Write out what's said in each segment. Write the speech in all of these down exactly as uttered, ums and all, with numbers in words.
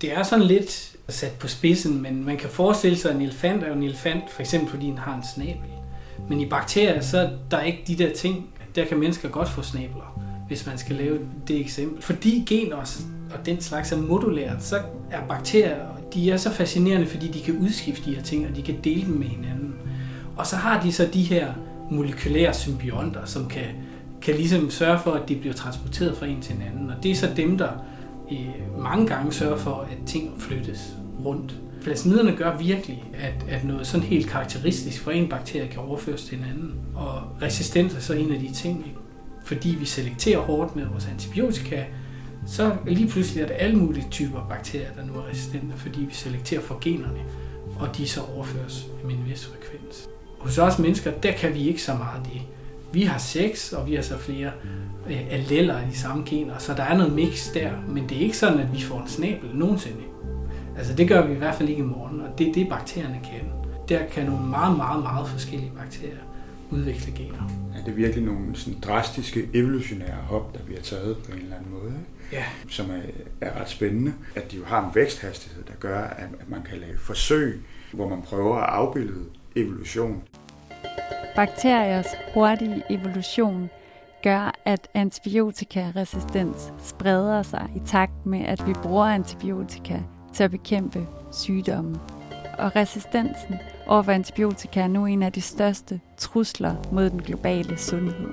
Det er sådan lidt sat på spidsen, men man kan forestille sig, at en elefant er jo en elefant, for eksempel fordi den har en snabel. Men i bakterier, så er der ikke de der ting. Der kan mennesker godt få snabler, hvis man skal lave det eksempel. Fordi gener og den slags er modulært, så er bakterier, de er så fascinerende, fordi de kan udskifte de her ting, og de kan dele dem med hinanden. Og så har de så de her molekylære symbionter, som kan, kan ligesom sørge for, at de bliver transporteret fra en til en anden. Og det er så dem, der øh, mange gange sørger for, at ting flyttes rundt. Plasmiderne gør virkelig, at, at noget sådan helt karakteristisk for en bakterie kan overføres til en anden. Og resistens er så en af de ting, ikke? Fordi vi selekterer hårdt med vores antibiotika, så lige pludselig er der alle mulige typer bakterier, der nu er resistente, fordi vi selekterer for generne, og de så overføres med en vis frekvens. Hos os mennesker, der kan vi ikke så meget det. Vi har seks, og vi har så flere øh, alleller af de samme gener, så der er noget mix der, men det er ikke sådan, at vi får en snabel nogensinde. Altså det gør vi i hvert fald ikke i morgen, og det er det, bakterierne kan. Der kan nogle meget, meget, meget forskellige bakterier udvikle gener. Er det virkelig nogle sådan drastiske evolutionære hop, der bliver taget på en eller anden måde, ikke? Ja. Som er, er ret spændende, at de jo har en væksthastighed, der gør, at, at man kan lave forsøg, hvor man prøver at afbillede evolution. Bakteriers hurtige evolution gør, at antibiotikaresistens spreder sig i takt med, at vi bruger antibiotika til at bekæmpe sygdomme. Og resistensen overfor antibiotika er nu en af de største trusler mod den globale sundhed.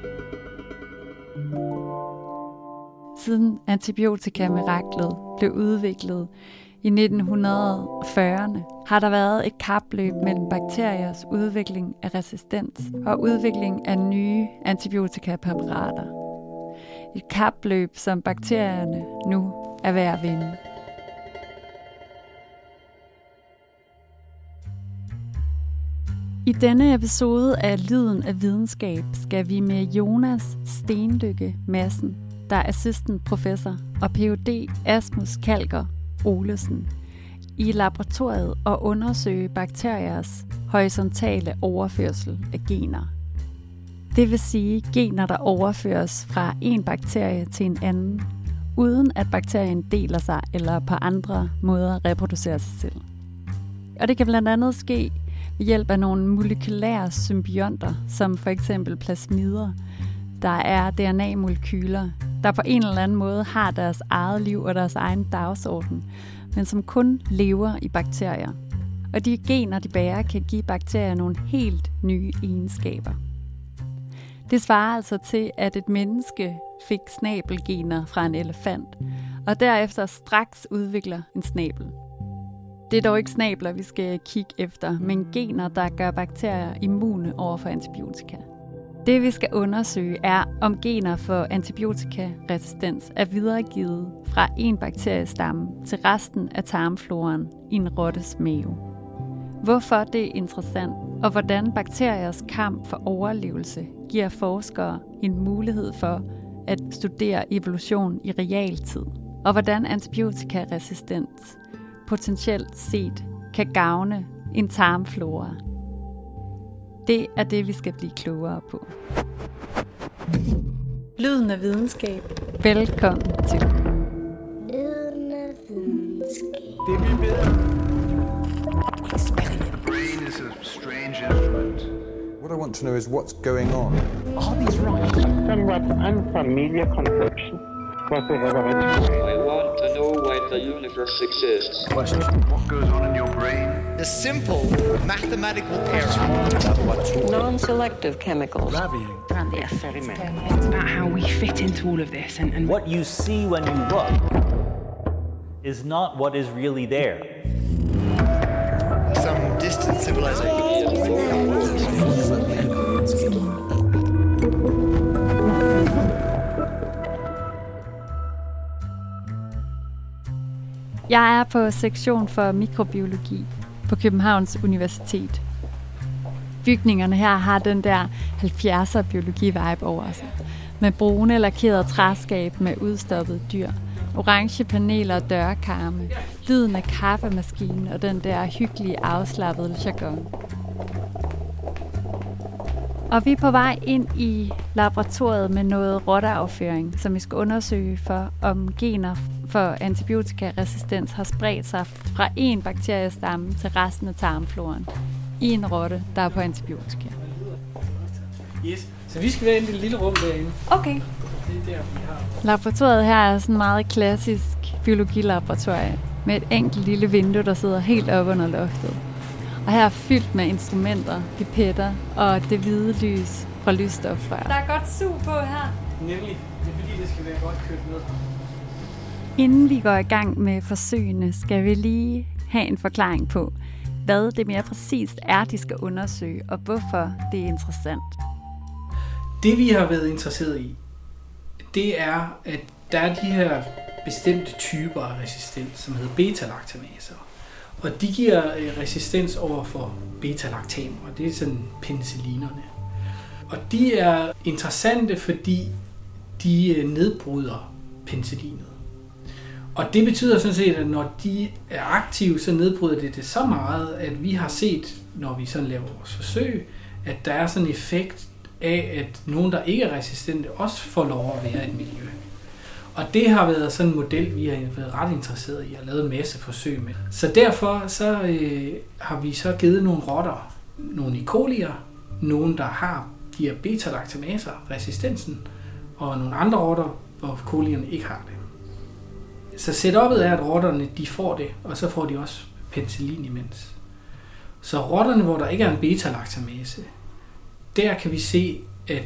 Siden antibiotika-miraklet blev udviklet i nitten fyrrerne, har der været et kapløb mellem bakteriers udvikling af resistens og udvikling af nye antibiotikapræparater. Et kapløb, som bakterierne nu er ved at vinde. I denne episode af Lyden af Videnskab skal vi med Jonas Stenlykke Madsen, der er assistant professor, og Ph.D. Asmus Kalker Olesen, i laboratoriet og undersøge bakteriers horisontale overførsel af gener. Det vil sige gener, der overføres fra en bakterie til en anden, uden at bakterien deler sig eller på andre måder reproducerer sig selv. Og det kan blandt andet ske ved hjælp af nogle molekylære symbionter, som for eksempel plasmider, der er D N A-molekyler, der på en eller anden måde har deres eget liv og deres egen dagsorden, men som kun lever i bakterier. Og de gener, de bærer, kan give bakterier nogle helt nye egenskaber. Det svarer altså til, at et menneske fik snabelgener fra en elefant, og derefter straks udvikler en snabel. Det er dog ikke snabler, vi skal kigge efter, men gener, der gør bakterier immune over for antibiotika. Det vi skal undersøge er, om gener for antibiotikaresistens er videregivet fra en bakteriestamme til resten af tarmfloraen i en rottes mave. Hvorfor det er interessant, og hvordan bakteriers kamp for overlevelse giver forskere en mulighed for at studere evolution i realtid, og hvordan antibiotikaresistens potentielt set kan gavne en tarmflora. Det er det, vi skal blive klogere på. Lyden af videnskab. Velkommen til. Lyden af videnskab. Det vi ved. Experiment. Brain is a strange instrument. What I want to know is what's going on. Are these right? Somewhat unfamiliar conception. What they have originally. I want to know why the universe exists. Question. What goes on in your brain? The simple mathematical error. Non-selective chemicals. Raviing. And the experiment. It's about how we fit into all of this and, and what you see when you look is not what is really there. Some distant civilization. Jeg er på sektion for mikrobiologi på Københavns Universitet. Bygningerne her har den der halvfjerdser biologi-vibe over sig. Med brune lakerede træskab med udstoppede dyr, orange paneler og dørkarme, lyden af kaffemaskinen og den der hyggelige afslappede jargon. Og vi er på vej ind i laboratoriet med noget rotteafføring, som vi skal undersøge for, om gener for antibiotikaresistens har spredt sig fra én bakteriestamme til resten af tarmfloren i en rotte, der er på antibiotika. Yes, så vi skal være inde i et lille rum derinde. Okay. Det er der, vi har. Laboratoriet her er sådan meget klassisk biologilaboratorie med et enkelt lille vindue, der sidder helt oppe under loftet. Og her er fyldt med instrumenter, pipetter og det hvide lys fra lysstofrør. Der er godt sug på her. Nemlig, det er fordi, det skal være godt kørt med. Inden vi går i gang med forsøgene, skal vi lige have en forklaring på, hvad det mere præcist er, de skal undersøge, og hvorfor det er interessant. Det vi har været interesseret i, det er, at der er de her bestemte typer af resistens, som hedder beta-lactamaser. Og de giver resistens over for beta-lactam, og det er sådan penicillinerne. Og de er interessante, fordi de nedbryder penicillinet. Og det betyder sådan set, at når de er aktive, så nedbryder det det så meget, at vi har set, når vi sådan laver vores forsøg, at der er sådan en effekt af, at nogen, der ikke er resistente, også får lov at være i et miljø. Og det har været sådan en model, vi har været ret interesseret i og lavet en masse forsøg med. Så derfor så øh, har vi så givet nogle rotter, nogle E. coli'er, nogle, der har de her beta-lactamaser, resistensen, og nogle andre rotter, hvor colierne ikke har det. Så setupet er, at rotterne de får det, og så får de også penicillin imens. Så rotterne, hvor der ikke er en beta-lactamase, der kan vi se, at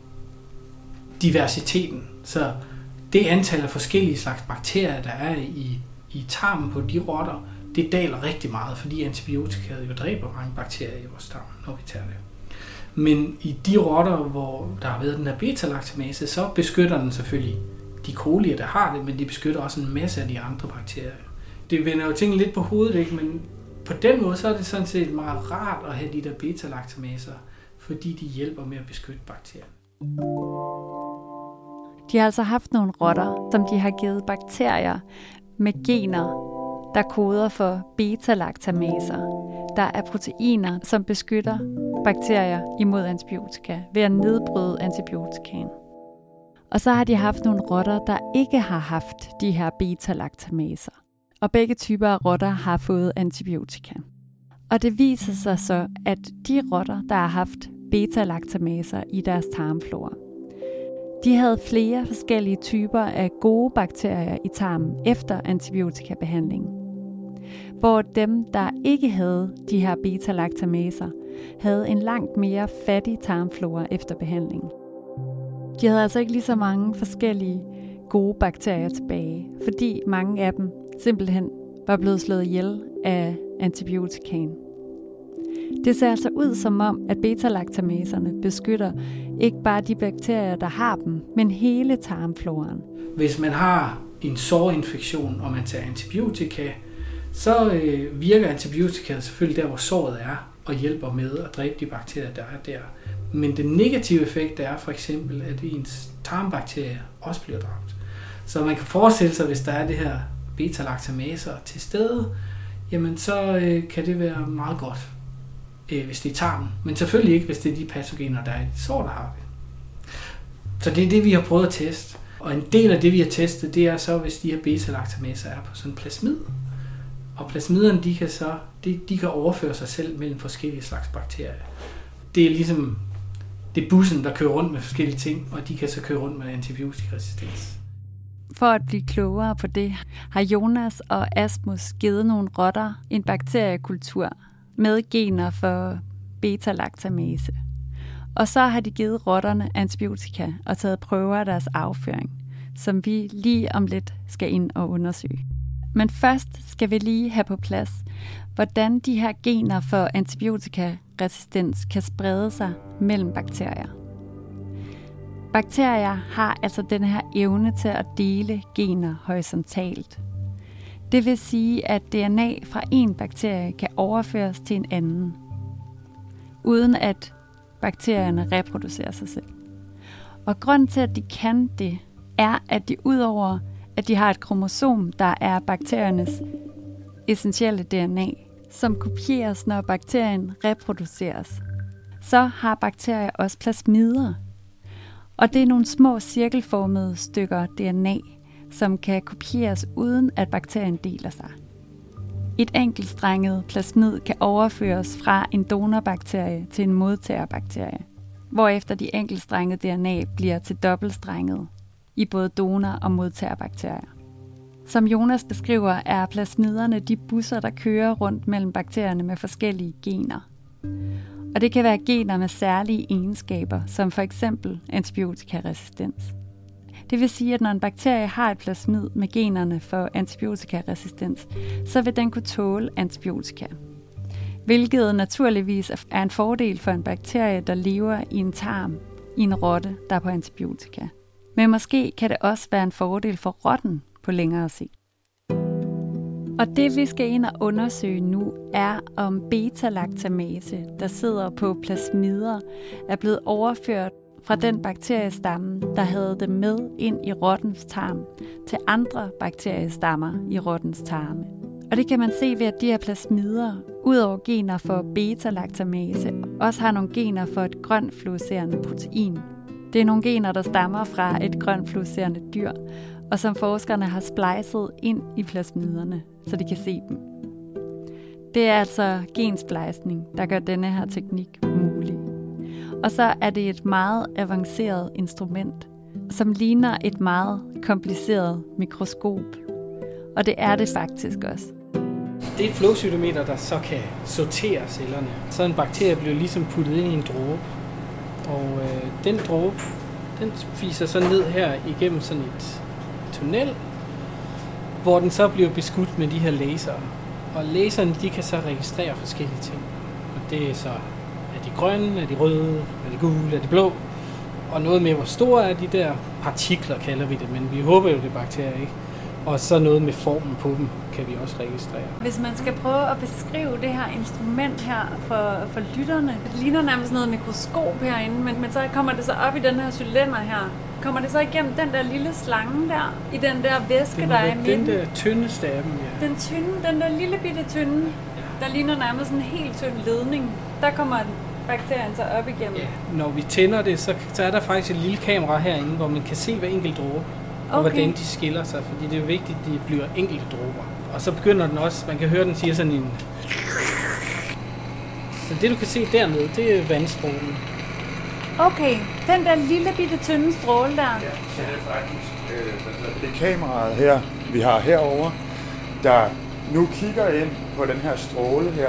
diversiteten, så det antal af forskellige slags bakterier, der er i, i tarmen på de rotter, det daler rigtig meget, fordi antibiotika jo dræber mange bakterier i vores tarm, når vi tager det. Men i de rotter, hvor der har været den her beta-lactamase, så beskytter den selvfølgelig de colier, der har det, men de beskytter også en masse af de andre bakterier. Det vender jo tingene lidt på hovedet, ikke? Men på den måde så er det sådan set meget rart at have de der beta-lactamaser, fordi de hjælper med at beskytte bakterierne. De har altså haft nogle rotter, som de har givet bakterier med gener, der koder for beta-lactamaser. Der er proteiner, som beskytter bakterier imod antibiotika ved at nedbryde antibiotikaen. Og så har de haft nogle rotter, der ikke har haft de her beta-lactamaser. Og begge typer af rotter har fået antibiotika. Og det viser sig så, at de rotter, der har haft beta-lactamaser i deres tarmflora, de havde flere forskellige typer af gode bakterier i tarmen efter antibiotikabehandling. Hvor dem, der ikke havde de her beta-lactamaser, havde en langt mere fattig tarmflora efter behandlingen. De havde altså ikke lige så mange forskellige gode bakterier tilbage, fordi mange af dem simpelthen var blevet slået ihjel af antibiotikaen. Det ser altså ud som om, at beta-lactamaserne beskytter ikke bare de bakterier, der har dem, men hele tarmfloren. Hvis man har en sårinfektion, og man tager antibiotika, så øh, virker antibiotika selvfølgelig der, hvor såret er, og hjælper med at dræbe de bakterier, der er der. Men den negative effekt er for eksempel, at ens tarmbakterier også bliver dræbt. Så man kan forestille sig, hvis der er det her beta-lactamaser til stede, jamen så øh, kan det være meget godt, øh, hvis det er tarmen. Men selvfølgelig ikke, hvis det er de patogener, der er i de sår, der har det. Så det er det, vi har prøvet at teste. Og en del af det, vi har testet, det er så, hvis de her beta-lactamaser er på sådan en plasmid. Og plasmiderne, de kan så de, de kan overføre sig selv mellem forskellige slags bakterier. Det er ligesom det er bussen, der kører rundt med forskellige ting, og de kan så køre rundt med antibiotikaresistens. For at blive klogere på det, har Jonas og Asmus givet nogle rotter en bakteriekultur med gener for beta-lactamase. Og så har de givet rotterne antibiotika og taget prøver af deres afføring, som vi lige om lidt skal ind og undersøge. Men først skal vi lige have på plads, hvordan de her gener for antibiotikaresistens kan sprede sig mellem bakterier. Bakterier har altså den her evne til at dele gener horisontalt. Det vil sige, at D N A fra en bakterie kan overføres til en anden, uden at bakterierne reproducerer sig selv. Og grunden til, at de kan det, er, at de udover at de har et kromosom, der er bakteriernes essentielle D N A, som kopieres, når bakterien reproduceres, så har bakterier også plasmider. Og det er nogle små cirkelformede stykker D N A, som kan kopieres uden at bakterien deler sig. Et enkeltstrenget plasmid kan overføres fra en donorbakterie til en modtagerbakterie, hvorefter de enkeltstrengede D N A bliver til dobbeltstrenget i både donor- og modtagerbakterier. Som Jonas beskriver, er plasmiderne de busser, der kører rundt mellem bakterierne med forskellige gener. Og det kan være gener med særlige egenskaber, som for eksempel antibiotikaresistens. Det vil sige, at når en bakterie har et plasmid med generne for antibiotikaresistens, så vil den kunne tåle antibiotika. Hvilket naturligvis er en fordel for en bakterie, der lever i en tarm i en rotte, der er på antibiotika. Men måske kan det også være en fordel for rotten på længere sigt. Og det vi skal ind og undersøge nu er, om beta-lactamase, der sidder på plasmider, er blevet overført fra den bakteriestamme, der havde det med ind i rottens tarm, til andre bakteriestammer i rottens tarme. Og det kan man se ved, at de her plasmider, udover gener for beta-lactamase, også har nogle gener for et grønt fluorescerende protein. Det er nogle gener, der stammer fra et grønt fluorescerende dyr, og som forskerne har splicet ind i plasmiderne, så de kan se dem. Det er altså gensplejsning, der gør denne her teknik mulig. Og så er det et meget avanceret instrument, som ligner et meget kompliceret mikroskop. Og det er det faktisk også. Det er et flowcytometer, der så kan sortere cellerne. Så en bakterie bliver ligesom puttet ind i en dråbe. Og øh, den dråbe, den fiser så ned her igennem sådan et tunnel, hvor den så bliver beskudt med de her laser. Og laserne, de kan så registrere forskellige ting. Og det er så, er de grønne, er de røde, er de gule, er de blå? Og noget med, hvor store er de der partikler, kalder vi det, men vi håber jo, det er bakterier, ikke? Og så noget med formen på dem kan vi også registrere. Hvis man skal prøve at beskrive det her instrument her for, for lytterne, det ligner nærmest noget mikroskop herinde, men, men så kommer det så op i den her cylinder her. Kommer det så igennem den der lille slange der, i den der væske, der er i midten? Den der tynde staben, ja. Den tynde, den der lille bitte tynde, ja. Der ligner nærmest sådan en helt tynd ledning. Der kommer bakterien så op igennem. Ja. Når vi tænder det, så, så er der faktisk et lille kamera herinde, hvor man kan se hver enkelt dråbe. Og okay. Hvordan de skiller sig, fordi det er jo vigtigt, at de bliver enkelte dråber. Og så begynder den også, man kan høre, den siger sådan en... Så det du kan se dernede, det er vandstrålen. Okay, den der lille bitte tynde stråle der. Ja, det er faktisk øh, det er kameraet her, vi har herover, der nu kigger ind på den her stråle her.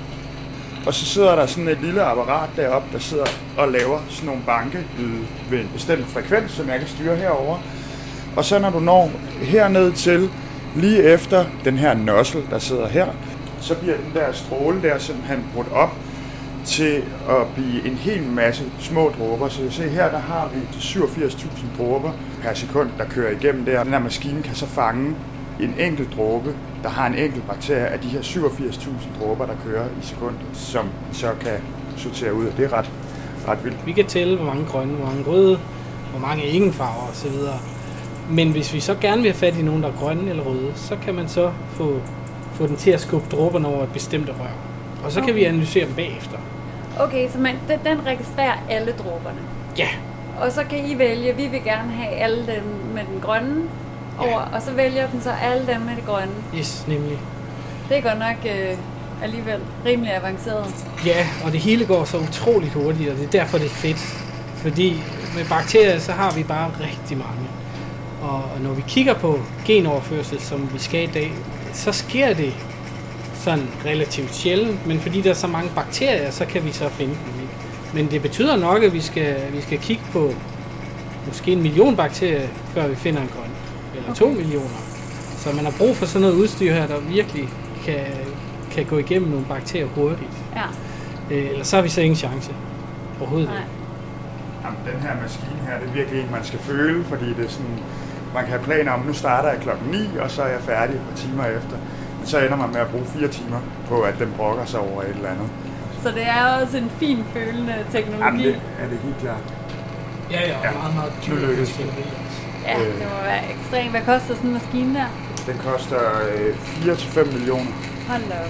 Og så sidder der sådan et lille apparat deroppe, der sidder og laver sådan nogle bankelyde ved en bestemt frekvens, som jeg kan styre herover. Og så når du når herned til, lige efter den her nozzle, der sidder her, så bliver den der stråle der simpelthen brudt op til at blive en hel masse små dråber. Så se her, der har vi syvogfirs tusind dråber per sekund, der kører igennem der. Den her maskine kan så fange en enkelt dråbe, der har en enkelt bakterie af de her syvogfirs tusind dråber, der kører i sekundet, som så kan sortere ud. Det er ret, ret vildt. Vi kan tælle, hvor mange grønne, hvor mange røde, hvor mange ingenfarver osv. Men hvis vi så gerne vil have fat i nogen, der er grønne eller røde, så kan man så få, få den til at skubbe dråberne over et bestemt rør. Og så okay. kan vi analysere dem bagefter. Okay, så man, den, den registrerer alle dråberne? Ja. Og så kan I vælge, vi vil gerne have alle dem med den grønne over, ja. Og så vælger den så alle dem med det grønne? Yes, nemlig. Det er godt nok øh, alligevel rimelig avanceret. Ja, og det hele går så utroligt hurtigt, og det er derfor, det er fedt. Fordi med bakterier, så har vi bare rigtig mange. Og når vi kigger på genoverførsel, som vi skal i dag, så sker det sådan relativt sjældent, men fordi der er så mange bakterier, så kan vi så finde dem. Ikke? Men det betyder nok, at vi skal, vi skal kigge på måske en million bakterier, før vi finder en grøn. Eller okay. to millioner. Så man har brug for sådan noget udstyr her, der virkelig kan, kan gå igennem nogle bakterier hurtigt. Ja. Øh, eller så har vi så ingen chance overhovedet. Nej. Jamen, den her maskine her, det er virkelig en, man skal føle, fordi det er sådan, man kan have planer om, nu starter jeg klokken ni, og så er jeg færdig et par timer efter. Men så ender man med at bruge fire timer på, at den brokker sig over et eller andet. Så det er også en fin følende teknologi? Jamen, det er det helt klart. Ja, ja, ja. meget, meget dyrt. Nu lykkes det. Ja, det må være ekstremt. Hvad koster sådan en maskine der? Den koster fire til fem millioner. Hold da op.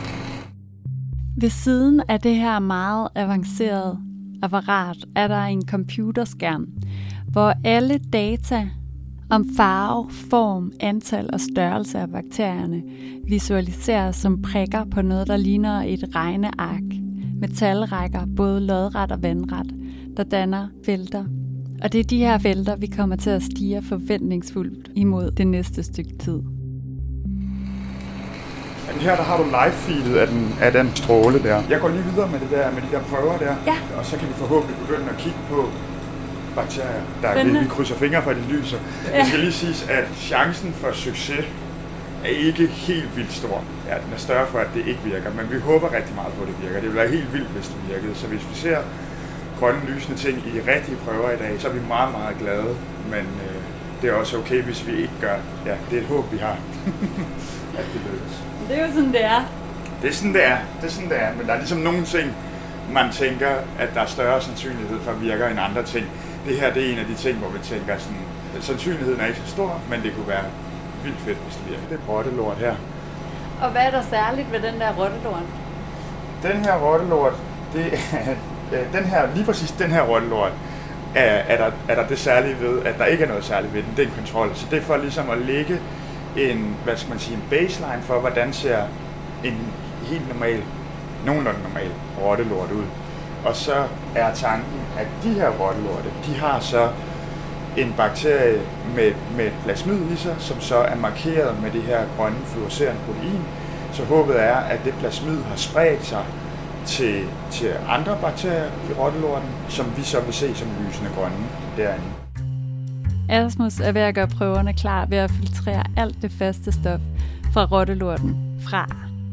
Ved siden af det her meget avancerede apparat er der en computerskærm, hvor alle data Om farve, form, antal og størrelse af bakterierne visualiseres som prikker på noget, der ligner et regneark med talrækker, både lodret og vandret, der danner felter. Og det er de her felter, vi kommer til at stirre forventningsfuldt imod det næste stykke tid. Her der har du live-feedet af den, af den stråle der. Jeg går lige videre med det der, med de der prøver der, ja. Og så kan vi forhåbentlig begynde at kigge på bakterier, der vi, vi krydser fingre for, at de lyser. Ja. Det skal lige siges, at chancen for succes er ikke helt vildt stor. Ja, den er større for, at det ikke virker, men vi håber rigtig meget på, at det virker. Det vil være helt vildt, hvis det virkede. Så hvis vi ser grønne lysende ting i rigtige prøver i dag, så er vi meget, meget glade. Men øh, det er også okay, hvis vi ikke gør. Ja, det er et håb, vi har. At det lykkes. Det er jo sådan, det er. Det er sådan, det er. Det er sådan, det er. Men der er ligesom nogle ting, man tænker, at der er større sandsynlighed for at virke end andre ting. Det her, det er en af de ting, hvor vi tænker sådan, sandsynligheden er ikke så stor, men det kunne være vildt fedt, hvis det virker. Det er rottelort her. Og hvad er der særligt ved den der rottelort? Den her rottelort, det er, den her, lige præcis den her rottelort, er, er, der, er der det særlige ved, at der ikke er noget særligt ved den. Det er en kontrol. Så det er for ligesom at lægge en, hvad skal man sige, en baseline for, hvordan ser en helt normal, nogenlunde normal rottelort ud. Og så er tanken, at de her rottelorte, de har så en bakterie med, med plasmid i sig, som så er markeret med det her grønne fluorescerende protein. Så håbet er, at det plasmid har spredt sig til, til andre bakterier i rottelorten, som vi så vil se som lysende grønne derinde. Asmus er ved at gøre prøverne klar ved at filtrere alt det faste stof fra rottelorten fra.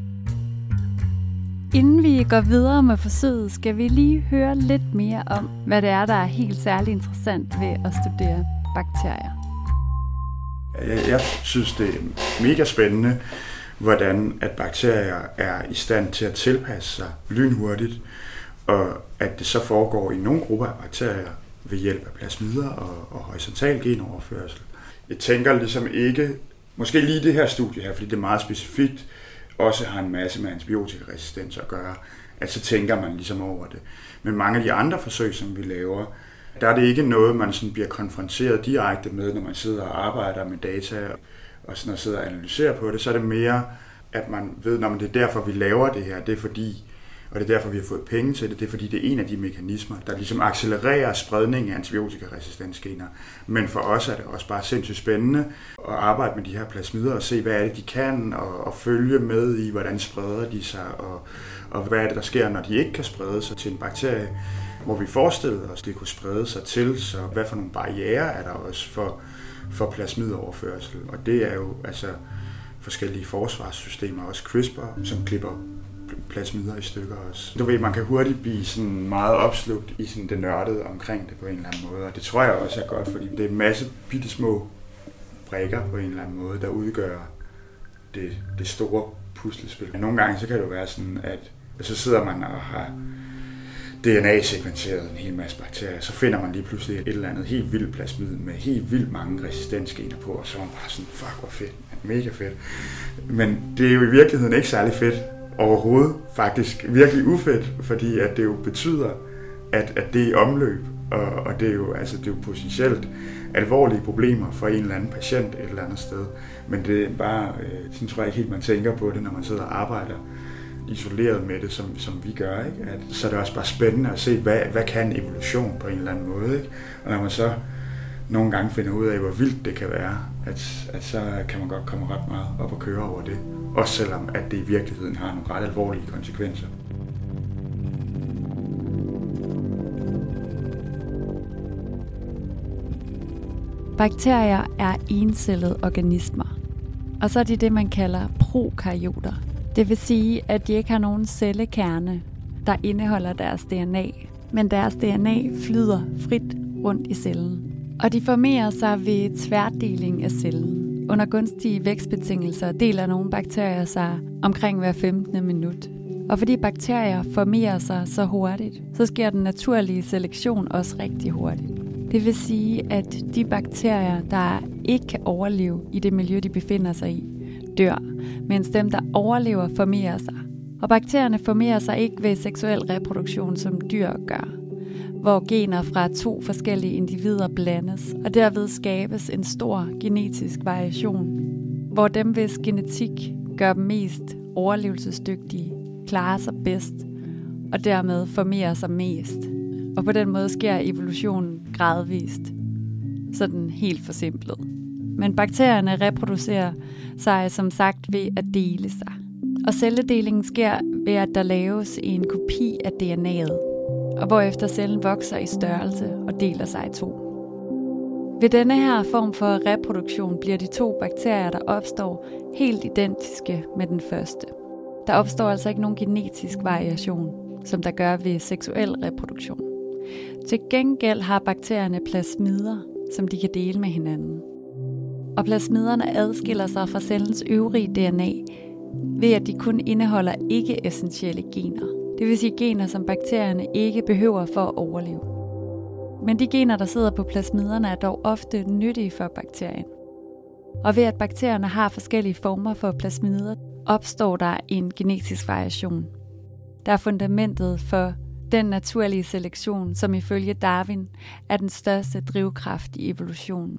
Inden vi går videre med forsøget, skal vi lige høre lidt mere om, hvad det er, der er helt særligt interessant ved at studere bakterier. Jeg, jeg synes, det er mega spændende, hvordan at bakterier er i stand til at tilpasse sig lynhurtigt, og at det så foregår i nogle grupper af bakterier ved hjælp af plasmider og, og horisontal genoverførsel. Jeg tænker ligesom ikke, måske lige det her studie her, fordi det er meget specifikt, også har en masse med antibiotikaresistens at gøre, at så tænker man ligesom over det. Men mange af de andre forsøg, som vi laver, der er det ikke noget, man sådan bliver konfronteret direkte med, når man sidder og arbejder med data og sådan og sidder og analyserer på det. Så er det mere, at man ved, at det er derfor, vi laver det her. Det er fordi, og det er derfor, vi har fået penge til det. Det er fordi, det er en af de mekanismer, der ligesom accelererer spredning af antibiotikaresistensgener. Men for os er det også bare sindssygt spændende at arbejde med de her plasmider og se, hvad er det, de kan, og, og følge med i, hvordan spreder de sig, og, og hvad er det, der sker, når de ikke kan sprede sig til en bakterie, hvor vi forestillede os, det kunne sprede sig til, så hvad for nogle barrierer er der også for, for plasmidoverførsel. Og det er jo altså forskellige forsvarssystemer, også CRISPR, som klipper plasmider i stykker også. Du ved, man kan hurtigt blive sådan meget opslugt i sådan det nørdede omkring det på en eller anden måde, og det tror jeg også er godt, fordi det er en masse bittesmå brikker på en eller anden måde, der udgør det, det store puslespil. Nogle gange så kan det jo være sådan, at så sidder man og har D N A-sekventeret en hel masse bakterier, så finder man lige pludselig et eller andet helt vildt plasmid med helt vildt mange resistensgener på, og så er man bare sådan, fuck hvor fedt, mega fedt. Men det er jo i virkeligheden ikke særlig fedt overhovedet, faktisk virkelig ufedt, fordi at det jo betyder, at, at det er i omløb, og, og det er jo altså det er jo potentielt alvorlige problemer for en eller anden patient et eller andet sted. Men det er bare, øh, sådan tror jeg ikke helt, man tænker på det, når man sidder og arbejder isoleret med det, som, som vi gør, ikke? At, så er det også bare spændende at se, hvad, hvad kan evolution på en eller anden måde, ikke? Og når man så nogle gange finder ud af, hvor vildt det kan være, at, at så kan man godt komme ret meget op og køre over det. Også selvom at det i virkeligheden har nogle ret alvorlige konsekvenser. Bakterier er encellede organismer, og så er de det, man kalder prokaryoter. Det vil sige, at de ikke har nogen cellekerne, der indeholder deres D N A, men deres D N A flyder frit rundt i cellen. Og de formerer sig ved tværdeling af cellen. Under gunstige vækstbetingelser deler nogle bakterier sig omkring hver femtende minut. Og fordi bakterier formerer sig så hurtigt, så sker den naturlige selektion også rigtig hurtigt. Det vil sige, at de bakterier, der ikke kan overleve i det miljø, de befinder sig i, dør, mens dem, der overlever, formerer sig. Og bakterierne formerer sig ikke ved seksuel reproduktion, som dyr gør, hvor gener fra to forskellige individer blandes, og derved skabes en stor genetisk variation, hvor dem, hvis genetik gør dem mest overlevelsesdygtige, klarer sig bedst, og dermed formerer sig mest. Og på den måde sker evolutionen gradvist, sådan helt forsimplet. Men bakterierne reproducerer sig som sagt ved at dele sig. Og celledelingen sker ved, at der laves en kopi af D N A'et, og hvorefter cellen vokser i størrelse og deler sig i to. Ved denne her form for reproduktion bliver de to bakterier, der opstår, helt identiske med den første. Der opstår altså ikke nogen genetisk variation, som der gør ved seksuel reproduktion. Til gengæld har bakterierne plasmider, som de kan dele med hinanden. Og plasmiderne adskiller sig fra cellens øvrige D N A ved, at de kun indeholder ikke-essentielle gener. Det vil sige gener, som bakterierne ikke behøver for at overleve. Men de gener, der sidder på plasmiderne, er dog ofte nyttige for bakterien. Og ved at bakterierne har forskellige former for plasmider, opstår der en genetisk variation. Der er fundamentet for den naturlige selektion, som ifølge Darwin er den største drivkraft i evolutionen.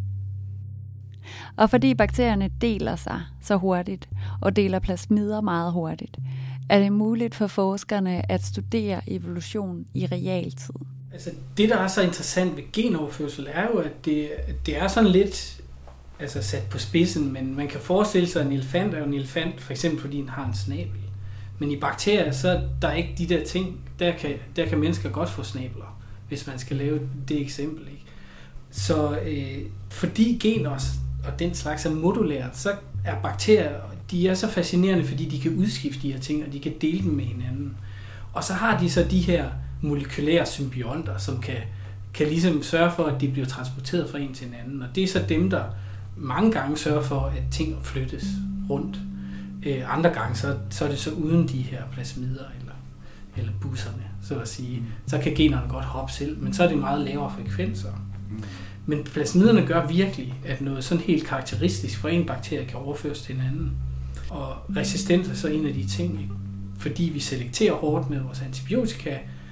Og fordi bakterierne deler sig så hurtigt og deler plasmider meget hurtigt, er det muligt for forskerne at studere evolution i realtid. Altså det, der er så interessant ved genoverførsel, er jo, at det, det er sådan lidt altså sat på spidsen, men man kan forestille sig, at en elefant er jo en elefant, for eksempel fordi den har en snabel. Men i bakterier, så er der ikke de der ting, der kan, der kan mennesker godt få snabler, hvis man skal lave det eksempel. Ikke? Så øh, fordi gener og den slags er modulære, så er bakterier, de er så fascinerende, fordi de kan udskifte de her ting, og de kan dele dem med hinanden. Og så har de så de her molekylære symbionter, som kan, kan ligesom sørge for, at de bliver transporteret fra en til en anden. Og det er så dem, der mange gange sørger for, at ting flyttes rundt. Øh, andre gange, så, så er det så uden de her plasmider, eller, eller busserne, så at sige. Så kan generne godt hoppe selv, men så er det meget lavere frekvenser. Men plasmiderne gør virkelig, at noget sådan helt karakteristisk for en bakterie kan overføres til en anden. Og resistens er så en af de ting, fordi vi selekterer hårdt med vores antibiotika,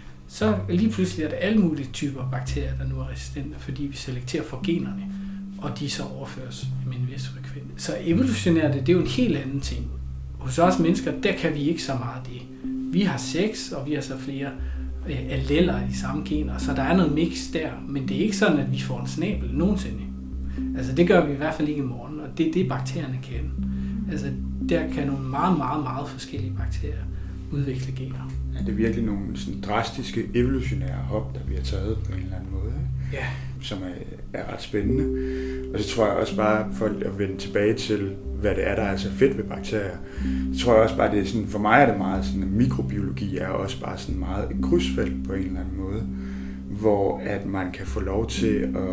så lige pludselig er det alle mulige typer bakterier, der nu er resistente, fordi vi selekterer for generne, og de så overføres med en vis frekvens. Så evolutionært, det er jo en helt anden ting. Hos os mennesker, der kan vi ikke så meget det. Vi har sex, og vi har så flere øh, alleller af de samme gener, så der er noget mix der, men det er ikke sådan, at vi får en snabel nogensinde. Altså det gør vi i hvert fald ikke i morgen, og det er det, bakterierne kan. Altså der kan nogle meget, meget, meget forskellige bakterier udvikle gener. Ja, det er virkelig nogle sådan drastiske evolutionære hop, der bliver taget på en eller anden måde, ikke? Ja. Som er, er ret spændende. Og så tror jeg også bare, for at vende tilbage til, hvad det er, der er så fedt ved bakterier, så tror jeg også bare, det er sådan, for mig er det meget sådan, at mikrobiologi er også bare sådan meget et krydsfelt på en eller anden måde, hvor at man kan få lov til at,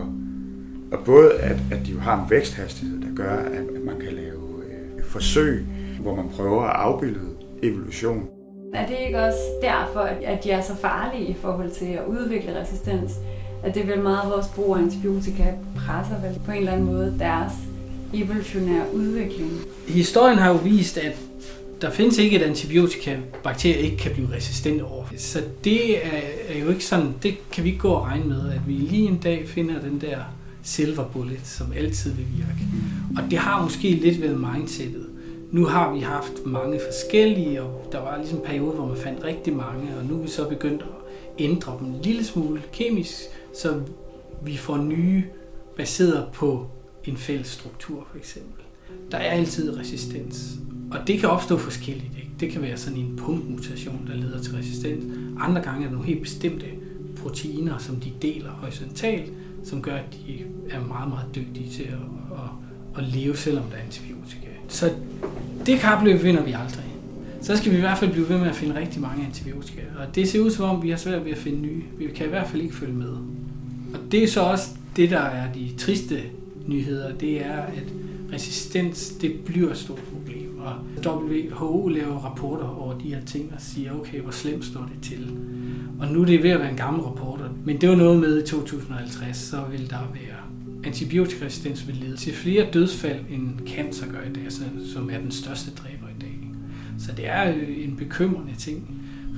og både at, at de jo har en væksthastighed, der gør, at, at man kan lave øh, forsøg, hvor man prøver at afbilde evolution. Er det ikke også derfor, at de er så farlige i forhold til at udvikle resistens? At det er vel meget af vores brug af antibiotika presser vel på en eller anden måde deres evolutionære udvikling? Historien har jo vist, at der findes ikke et antibiotika, bakterier ikke kan blive resistente over. Så det er, er jo ikke sådan, det kan vi ikke gå og regne med, at vi lige en dag finder den der silver bullet, som altid vil virke. Og det har måske lidt været mindsetet. Nu har vi haft mange forskellige, og der var ligesom en periode, hvor man fandt rigtig mange, og nu er vi så begyndt at ændre dem en lille smule kemisk, så vi får nye baseret på en fælles struktur for eksempel. Der er altid resistens, og det kan opstå forskelligt. Ikke? Det kan være sådan en punktmutation, der leder til resistens. Andre gange er der nogle helt bestemte proteiner, som de deler horisontalt, som gør, at de er meget, meget dygtige til at, at, at leve, selvom der er antibiotika. Så det kapløb vinder vi aldrig. Så skal vi i hvert fald blive ved med at finde rigtig mange antibiotika. Og det ser ud som om, vi har svært ved at finde nye. Vi kan i hvert fald ikke følge med. Og det er så også det, der er de triste nyheder. Det er, at resistens, det bliver et stort problem. Og W H O laver rapporter over de her ting og siger, okay, hvor slemt står det til. Og nu er det ved at være en gammel rapporter. Men det var noget med i to tusind og halvtreds, så vil der være antibiotikaresistens vil lede til flere dødsfald end cancer gør i dag, som er den største dræber i dag. Så det er en bekymrende ting,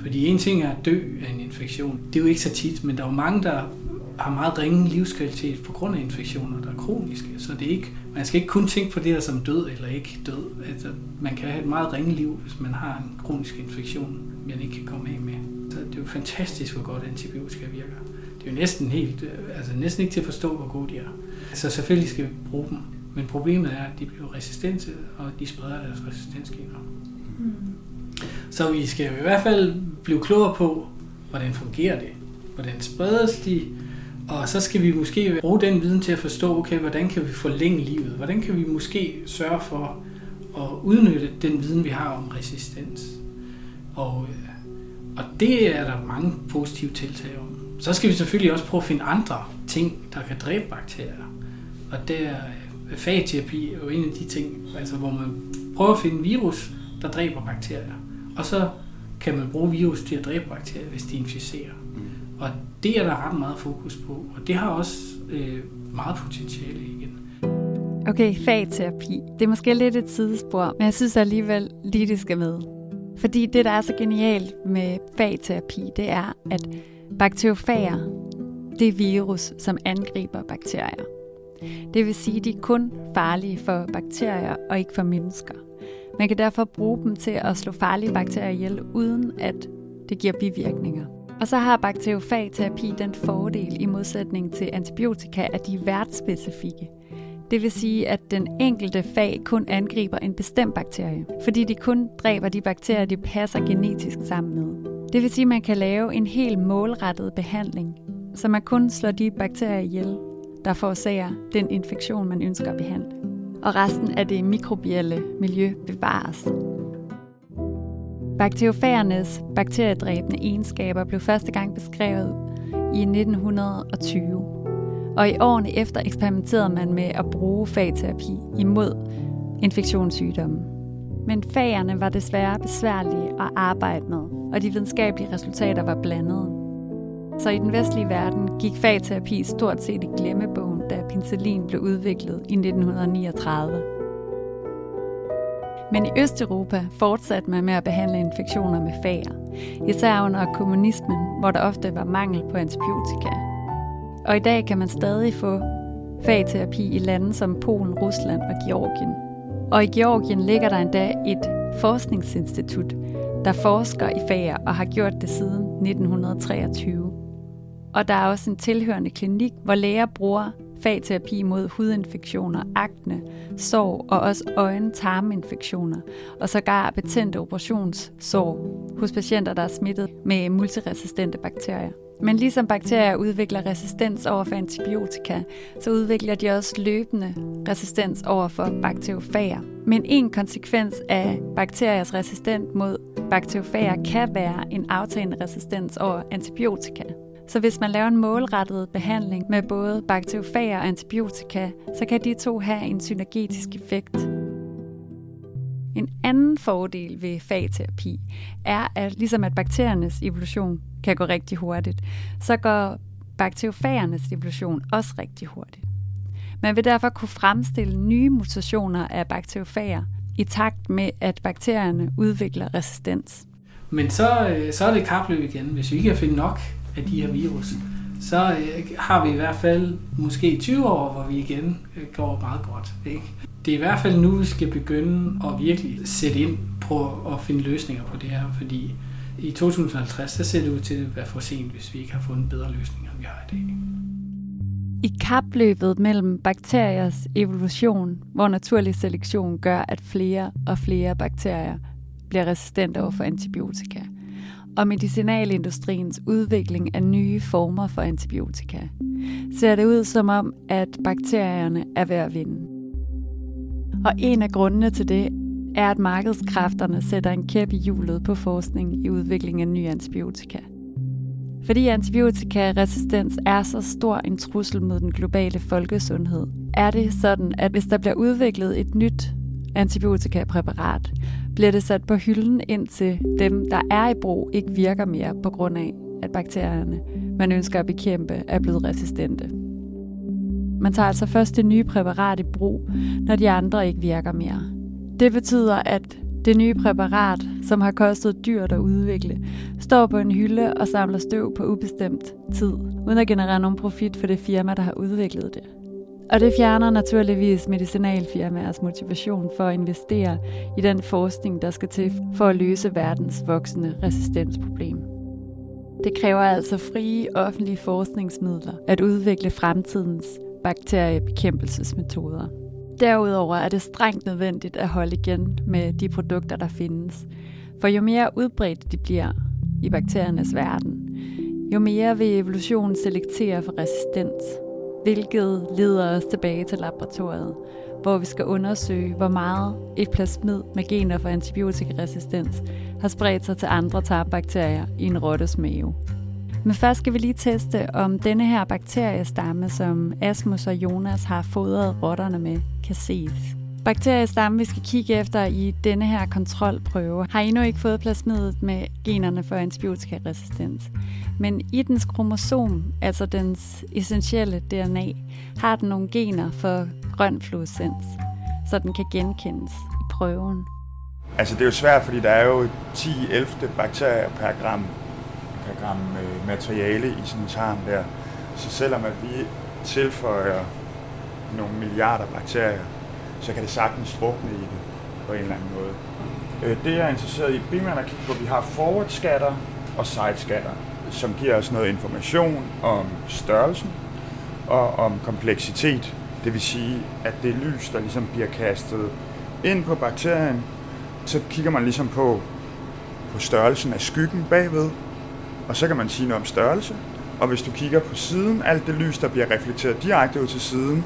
Fordi en ting er at dø af en infektion. Det er jo ikke så tit, men der er jo mange, der har meget ringe livskvalitet på grund af infektioner, der er kroniske. Så det er ikke, man skal ikke kun tænke på det der som død eller ikke død. Altså, man kan have et meget ringe liv, hvis man har en kronisk infektion, man ikke kan komme af med. Så det er jo fantastisk, hvor godt antibiotika virker. Det er jo næsten helt, altså næsten ikke til at forstå, hvor gode de er. Så selvfølgelig skal vi bruge dem. Men problemet er, at de bliver resistente, og de spreder deres resistensgener. Mm. Så vi skal i hvert fald blive klogere på, hvordan fungerer det? Hvordan spredes de? Og så skal vi måske bruge den viden til at forstå, okay, hvordan kan vi forlænge livet? Hvordan kan vi måske sørge for at udnytte den viden, vi har om resistens? Og, og det er der mange positive tiltag om. Så skal vi selvfølgelig også prøve at finde andre ting, der kan dræbe bakterier. Og det er fageterapi er jo en af de ting, altså hvor man prøver at finde virus, der dræber bakterier. Og så kan man bruge virus til at dræbe bakterier, hvis de inficerer. Mm. Og det er der ret meget fokus på, og det har også øh, meget potentiale igen. Okay, fageterapi. Det er måske lidt et sidespor, men jeg synes alligevel lige, det skal med. Fordi det, der er så genialt med fageterapi, det er, at bakteriofager, det er virus, som angriber bakterier. Det vil sige, at de er kun farlige for bakterier og ikke for mennesker. Man kan derfor bruge dem til at slå farlige bakterier ihjel, uden at det giver bivirkninger. Og så har bakteriofageterapi den fordel i modsætning til antibiotika, at de er værtsspecifikke. Det vil sige, at den enkelte fag kun angriber en bestemt bakterie, fordi de kun dræber de bakterier, de passer genetisk sammen med. Det vil sige, at man kan lave en helt målrettet behandling, så man kun slår de bakterier ihjel, der forårsager den infektion, man ønsker at behandle. Og resten af det mikrobielle miljø bevares. Bakteriofagernes bakteriedræbende egenskaber blev første gang beskrevet i nitten tyve. Og i årene efter eksperimenterede man med at bruge fageterapi imod infektionssygdomme. Men fagerne var desværre besværlige at arbejde med, og de videnskabelige resultater var blandede. Så i den vestlige verden gik fageterapi stort set i glemmebogen, da penicillin blev udviklet i nitten niogtredive. Men i Østeuropa fortsatte man med at behandle infektioner med fager, især under kommunismen, hvor der ofte var mangel på antibiotika. Og i dag kan man stadig få fageterapi i lande som Polen, Rusland og Georgien. Og i Georgien ligger der endda et forskningsinstitut, der forsker i fager og har gjort det siden nitten treogtyve. Og der er også en tilhørende klinik, hvor læger bruger fageterapi mod hudinfektioner, akne, sår og også øjen-tarminfektioner, og sågar betændte operationssår hos patienter, der er smittet med multiresistente bakterier. Men ligesom bakterier udvikler resistens over for antibiotika, så udvikler de også løbende resistens over for bakteriofager. Men en konsekvens af bakteriers resistens mod bakteriofager kan være en aftagende resistens over antibiotika. Så hvis man laver en målrettet behandling med både bakteriofager og antibiotika, så kan de to have en synergetisk effekt. En anden fordel ved fageterapi er, at ligesom at bakteriernes evolution kan gå rigtig hurtigt, så går bakteriofagernes evolution også rigtig hurtigt. Man vil derfor kunne fremstille nye mutationer af bakteriofager i takt med, at bakterierne udvikler resistens. Men så, så er det kapløb igen. Hvis vi ikke kan finde nok af de her virus, så har vi i hvert fald måske tyve år, hvor vi igen går meget godt. Ikke? Det er i hvert fald nu, vi skal begynde at virkelig sætte ind på at finde løsninger på det her, fordi i to tusind og halvtreds, så ser det ud til at være for sent, hvis vi ikke har fundet bedre løsninger, end vi har i dag. I kapløbet mellem bakteriers evolution, hvor naturlig selektion gør, at flere og flere bakterier bliver resistente over for antibiotika, og medicinalindustriens udvikling af nye former for antibiotika, ser det ud som om, at bakterierne er ved at vinde. Og en af grundene til det er, at markedskræfterne sætter en kæp i hjulet på forskning i udviklingen af nye antibiotika. Fordi antibiotikaresistens er så stor en trussel mod den globale folkesundhed, er det sådan, at hvis der bliver udviklet et nyt antibiotikapræparat, bliver det sat på hylden, indtil dem, der er i brug, ikke virker mere på grund af, at bakterierne, man ønsker at bekæmpe, er blevet resistente. Man tager altså først det nye præparat i brug, når de andre ikke virker mere. Det betyder, at Det nye præparat, som har kostet dyrt at udvikle, står på en hylde og samler støv på ubestemt tid, uden at generere nogen profit for det firma, der har udviklet det. Og det fjerner naturligvis medicinalfirmaers motivation for at investere i den forskning, der skal til for at løse verdens voksende resistensproblem. Det kræver altså frie offentlige forskningsmidler at udvikle fremtidens bakteriebekæmpelsesmetoder. Derudover er det strengt nødvendigt at holde igen med de produkter, der findes. For jo mere udbredt de bliver i bakteriernes verden, jo mere vil evolutionen selektere for resistens, hvilket leder os tilbage til laboratoriet, hvor vi skal undersøge, hvor meget et plasmid med gener for antibiotikaresistens har spredt sig til andre tarmbakterier i en rottes mave. Men først skal vi lige teste, om denne her bakteriestamme, som Asmus og Jonas har fodret rotterne med, kan ses. Bakteriestammen, vi skal kigge efter i denne her kontrolprøve, har endnu ikke fået plasmidet med generne for antibiotikaresistens. Men i dens kromosom, altså dens essentielle D N A, har den nogle gener for grøn fluorescens, så den kan genkendes i prøven. Altså det er jo svært, fordi der er jo ti ellevte bakterier per gram, per gram øh, materiale i sådan en tarm der. Så selvom at vi tilføjer nogle milliarder bakterier, så kan det sagtens drukne i det på en eller anden måde. Øh, det jeg er interesseret i primært at kigge på, vi har forward scatter og side scatter, som giver os noget information om størrelsen og om kompleksitet. Det vil sige, at det lys, der ligesom bliver kastet ind på bakterien, så kigger man ligesom på, på størrelsen af skyggen bagved, og så kan man sige noget om størrelse. Og hvis du kigger på siden, alt det lys, der bliver reflekteret direkte ud til siden,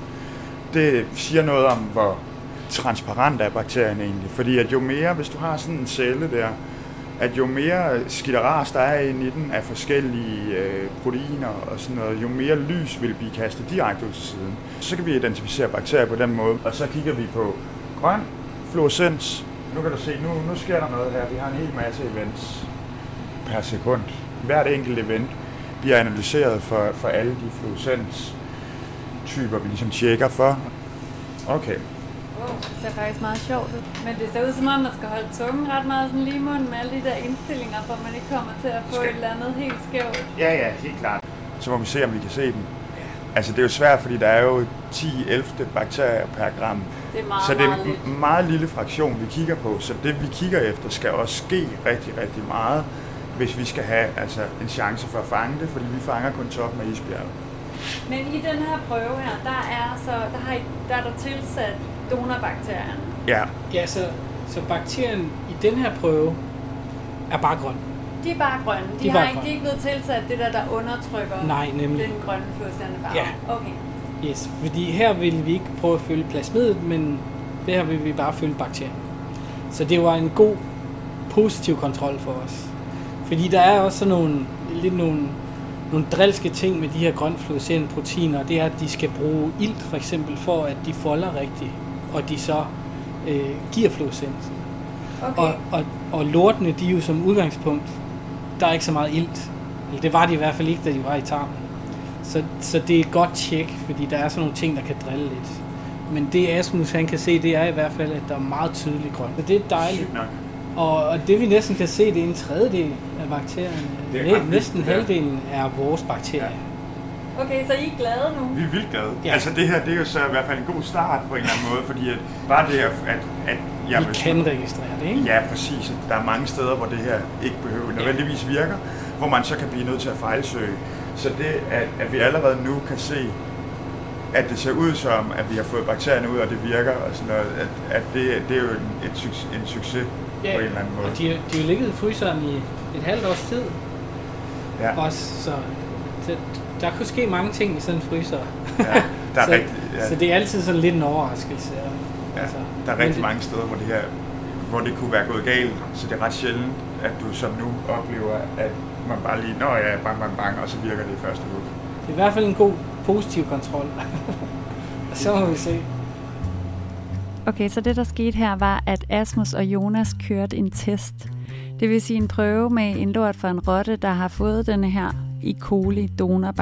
det siger noget om, hvor transparent er bakterien egentlig. Fordi at jo mere, hvis du har sådan en celle der, at jo mere skitteras der er inde i den af forskellige øh, proteiner og sådan noget, jo mere lys vil blive kastet direkte ud til siden. Så kan vi identificere bakterier på den måde, og så kigger vi på grøn fluorescens. Nu kan du se, nu, nu sker der noget her. Vi har en hel masse events per sekund. Hvert enkelt event bliver analyseret for, for alle de fluorescenstyper, vi ligesom tjekker for. Okay. Wow, det ser faktisk meget sjovt ud. Men det ser ud som om, man skal holde tungen ret meget sådan lige i munden med alle de der indstillinger, for man ikke kommer til at få skal... et eller andet helt skævt. Ja, ja, helt klart. Så må vi se, om vi kan se den. Altså det er jo svært, fordi der er jo ti ellevte bakterier per gram. Det er meget, så det er meget en lidt. meget lille fraktion, vi kigger på. Så det, vi kigger efter, skal også ske rigtig, rigtig meget, hvis vi skal have altså, en chance for at fange det, fordi vi fanger kun toppen af isbjerget. Men i den her prøve her, der er, så, der har I, der er der tilsat donorbakterierne. Ja. Ja, så, så bakterien i den her prøve er bare grøn. De er bare grønne. De, de, har ikke, de er ikke blevet tilsat det der, der undertrykker Nej, nemlig. den grønne fluorescente farve. Ja. Okay. Yes, fordi her vil vi ikke prøve at følge plasmidet, men det her vil vi bare følge bakterien. Så det var en god, positiv kontrol for os. Fordi der er også sådan nogle, lidt nogle, nogle drilske ting med de her grønfluorescente proteiner. Det er, at de skal bruge ilt for eksempel, for at de folder rigtigt, og de så øh, giver fluorescensen. Okay. Og, og, og lortene, de er jo som udgangspunkt, der er ikke så meget ilt. Eller det var de i hvert fald ikke, da de var i tarmen. Så, så det er et godt tjek, fordi der er sådan nogle ting, der kan drille lidt. Men det Asmus han kan se, det er i hvert fald, at der er meget tydeligt grønt. Så det er dejligt. Og, og det vi næsten kan se, det er en tredjedel af bakterierne. Næ, næsten halvdelen er vores bakterier. Ja. Okay, så I er glade nu? Vi er vildt glade. Ja. Altså det her, det er jo så i hvert fald en god start på en eller anden måde, fordi at bare det, at, at jeg vi kan registrere det, ikke? Ja, præcis. Der er mange steder, hvor det her ikke behøver nødvendigvis virker, hvor man så kan blive nødt til at fejlsøge. Så det, at, at vi allerede nu kan se, at det ser ud som, at vi har fået bakterierne ud, og det virker, og sådan noget, at, at det, det er jo en, et, en succes ja, på en eller anden måde. Og de, de har jo ligget i fryseren i et halvt års tid. Ja. Også, så det, der kunne ske mange ting i sådan en fryser. Ja, der er så, rigtig, ja. så det er altid sådan lidt en overraskelse. Ja, altså, der er rigtig det, mange steder, hvor det her, hvor det kunne være gået galt, så det er ret sjældent, at du som nu oplever, at man bare lige, nå ja, bang, bang, bang, og så virker det i første hug. Det er i hvert fald en god, positiv kontrol. Så må vi se. Okay, så det der skete her var, at Asmus og Jonas kørte en test. Det vil sige en prøve med en lort fra en rotte, der har fået denne her E. coli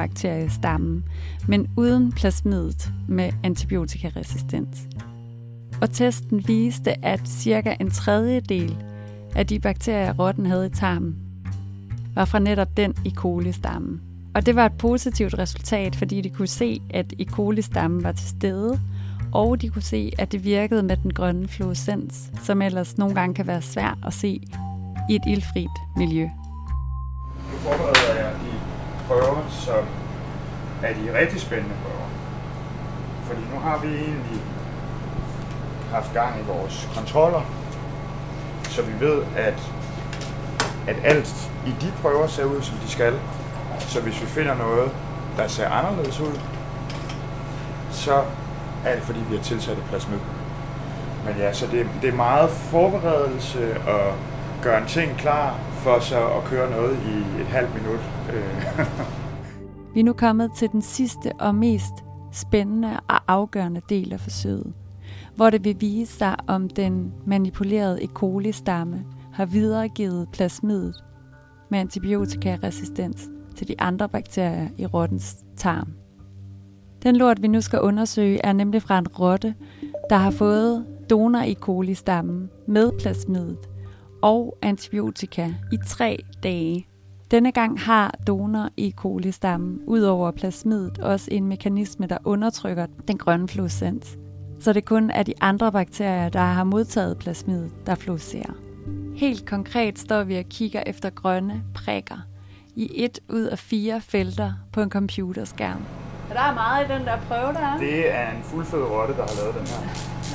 donorbakteriestamme, men uden plasmidet med antibiotikaresistens. Og testen viste, at cirka en tredjedel af de bakterier, rotten havde i tarmen, var fra netop den E. coli-stamme. Og det var et positivt resultat, fordi de kunne se, at E. coli-stammen var til stede, og de kunne se, at det virkede med den grønne fluorescens, som ellers nogle gange kan være svær at se i et iltfrit miljø. Nu forbereder jeg de prøver, som er de rigtig spændende prøver. Fordi nu har vi egentlig haft gang i vores kontroller, så vi ved, at, at alt i de prøver ser ud, som de skal. Så hvis vi finder noget, der ser anderledes ud, så er det fordi, vi har tilsat et plasmid. Men ja, så det, det er meget forberedelse og gøre en ting klar for så at køre noget i et halvt minut. Vi er nu kommet til den sidste og mest spændende og afgørende del af forsøget, hvor det vil vise sig, om den manipulerede E. coli-stamme har videregivet plasmidet med antibiotikaresistens til de andre bakterier i rottens tarm. Den lort, vi nu skal undersøge, er nemlig fra en rotte, der har fået donor-E. coli-stammen med plasmidet og antibiotika i tre dage. Denne gang har donor-E. coli-stammen ud over plasmidet også en mekanisme, der undertrykker den grønne fluorescens. Så det kun er de andre bakterier, der har modtaget plasmidet, der fluorescerer. Helt konkret står vi og kigger efter grønne prikker i et ud af fire felter på en computerskærm. Og der er meget i den der prøve, der er. Det er en fuldfød rotte, der har lavet den her.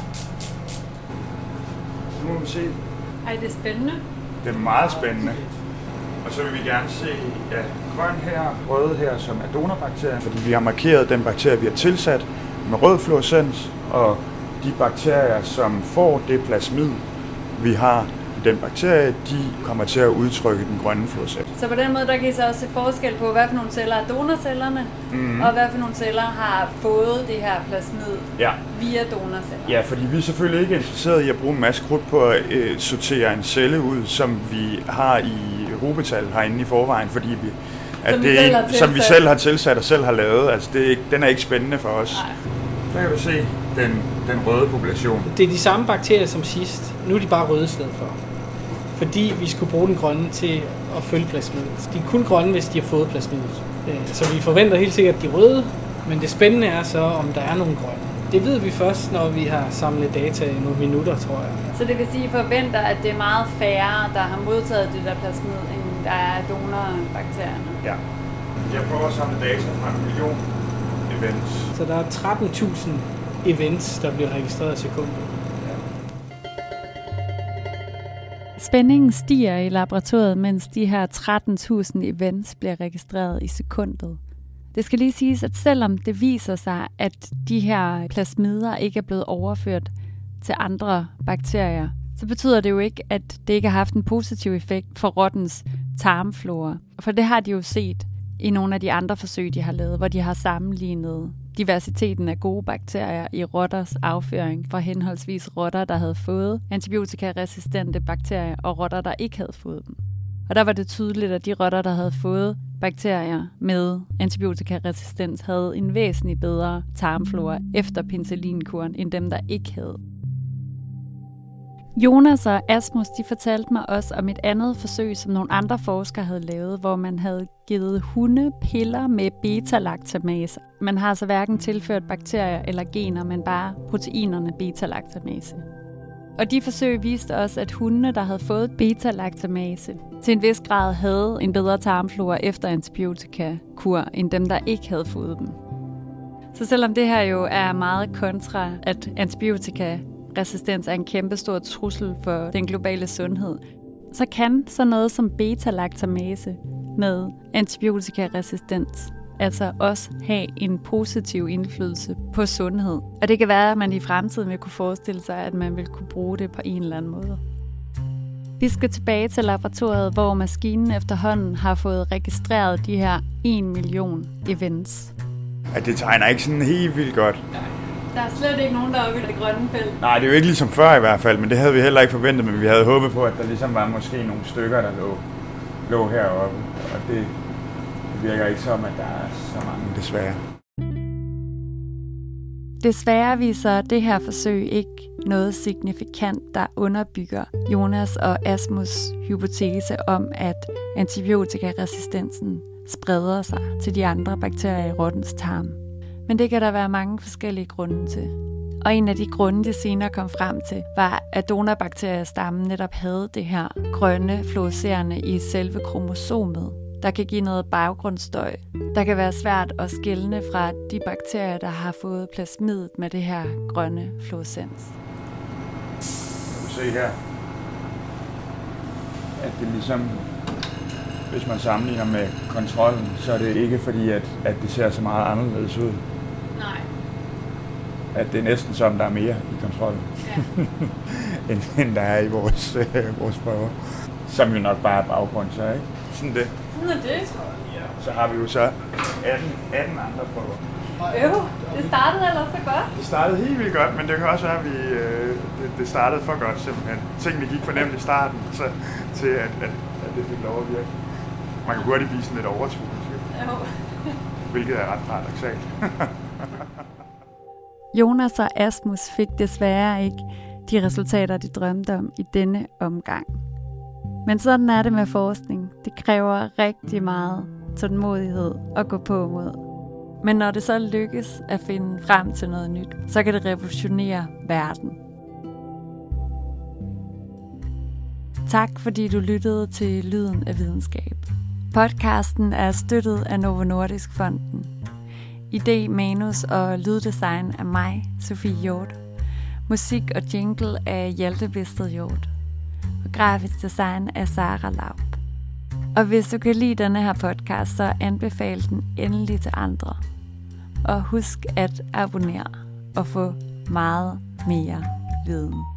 Nu må vi se. Ej, det er spændende. Det er meget spændende. Og så vil vi gerne se ja, grøn her, røde her, som er donorbakterien, fordi vi har markeret den bakterie, vi har tilsat med rød fluorescens, og de bakterier, som får det plasmid, vi har i den bakterie, de kommer til at udtrykke den grønne fluorescens. Så på den måde, der kan I så også se forskel på, hvad for nogle celler er donorcellerne, mm-hmm. og hvad for nogle celler har fået det her plasmid ja. via donorceller. Ja, fordi vi er selvfølgelig ikke interesseret i at bruge en masse krudt på at øh, sortere en celle ud, som vi har i rubetal herinde i forvejen, fordi vi, at som, det vi er, som vi selv har tilsat og selv har lavet. Altså, det er ikke, den er ikke spændende for os. Nej. Der kan du se den, den røde population. Det er de samme bakterier som sidst. Nu er de bare røde i stedet for. Fordi vi skulle bruge den grønne til at følge plasmidet. De er kun grønne, hvis de har fået plasmidet. Så vi forventer helt sikkert de røde, men det spændende er så, om der er nogle grønne. Det ved vi først, når vi har samlet data i nogle minutter, tror jeg. Så det vil sige, at I forventer, at det er meget færre, der har modtaget det der plasmid, end der er donorbakterierne? Ja. Jeg prøver at samle data fra en million events. Så der er tretten tusind events, der bliver registreret i sekundet. Spændingen stiger i laboratoriet, mens de her tretten tusind events bliver registreret i sekundet. Det skal lige siges, at selvom det viser sig, at de her plasmider ikke er blevet overført til andre bakterier, så betyder det jo ikke, at det ikke har haft en positiv effekt for rottens tarmflora. For det har de jo set i nogle af de andre forsøg, de har lavet, hvor de har sammenlignet diversiteten af gode bakterier i rotters afføring fra henholdsvis rotter, der havde fået antibiotikaresistente bakterier, og rotter, der ikke havde fået dem. Og der var det tydeligt, at de rotter, der havde fået bakterier med antibiotikaresistens, havde en væsentlig bedre tarmflora efter penicillinkuren, end dem, der ikke havde. Jonas og Asmus, de fortalte mig også om et andet forsøg, som nogle andre forskere havde lavet, hvor man havde givet hunde piller med beta-lactamase. Man har altså hverken tilført bakterier eller gener, men bare proteinerne beta-lactamase. Og de forsøg viste også, at hundene, der havde fået beta-lactamase, til en vis grad havde en bedre tarmflora efter antibiotikakur, end dem, der ikke havde fået dem. Så selvom det her jo er meget kontra, at antibiotika resistens er en kæmpe stor trussel for den globale sundhed, så kan sådan noget som beta-lactamase med antibiotikaresistens altså også have en positiv indflydelse på sundhed. Og det kan være, at man i fremtiden vil kunne forestille sig, at man vil kunne bruge det på en eller anden måde. Vi skal tilbage til laboratoriet, hvor maskinen efterhånden har fået registreret de her en million events. Ja, det tegner ikke sådan helt vildt godt. Der er slet ikke nogen, der er oppe i det grønne felt. Nej, det er jo ikke ligesom før i hvert fald, men det havde vi heller ikke forventet, men vi havde håbet på, at der ligesom var måske nogle stykker, der lå, lå heroppe, og det, det virker ikke som, at der er så mange, desværre. Desværre viser det her forsøg ikke noget signifikant, der underbygger Jonas og Asmus' hypotese om, at antibiotikaresistensen spreder sig til de andre bakterier i rottens tarm. Men det kan der være mange forskellige grunde til. Og en af de grunde, de senere kom frem til, var, at donorbakteriestammen netop havde det her grønne fluorescerende i selve kromosomet, der kan give noget baggrundsstøj. Der kan være svært at skelne fra de bakterier, der har fået plasmidet med det her grønne fluorescens. Kan du se her, at det ligesom, hvis man sammenligner med kontrollen, så er det ikke fordi, at, at det ser så meget anderledes ud. Nej. At det er næsten som, der er mere i kontrollen, ja. end, end der er i vores, øh, vores prøver. Som jo nok bare er baggrund, så ikke? Sådan det. Sådan er det, tror jeg. Ja. Så har vi jo så atten, atten andre prøver. Øv, det startede ellers så godt. Det startede helt vildt godt, men det kan også være, at vi, øh, det, det startede for godt simpelthen. Tingene gik for nemt i starten, så, til at, at, at det fik lov at virke. Man kan hurtigt blive sådan lidt overtro, hvilket er ret paradoksalt. Jonas og Asmus fik desværre ikke de resultater, de drømte om i denne omgang. Men sådan er det med forskning. Det kræver rigtig meget tålmodighed at gå på mod. Men når det så lykkes at finde frem til noget nyt, så kan det revolutionere verden. Tak fordi du lyttede til Lyden af Videnskab. Podcasten er støttet af Novo Nordisk Fonden. Idé, manus og lyddesign af mig, Sofie Hjort. Musik og jingle af Hjalte Visted Hjort. Og grafisk design af Sara Laub. Og hvis du kan lide denne her podcast, så anbefal den endelig til andre. Og husk at abonnere og få meget mere viden.